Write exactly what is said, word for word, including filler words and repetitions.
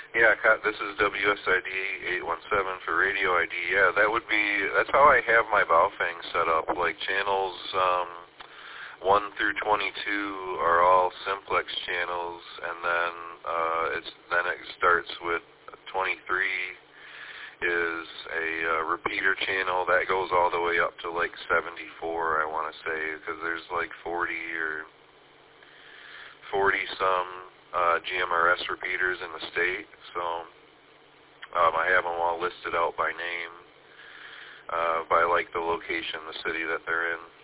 Yeah, co- this is W S I D eight one seven for radio I D. Yeah, that would be, that's how I have my Baofeng set up. Like channels um, one through twenty-two are all simplex channels, and then uh, it's then it starts with twenty-three is a uh, repeater channel that goes all the way up to like seventy-four, I want to say, because there's like forty or forty some uh, G M R S repeaters in the state. So um, I have them all listed out by name, uh, by like the location, the city that they're in.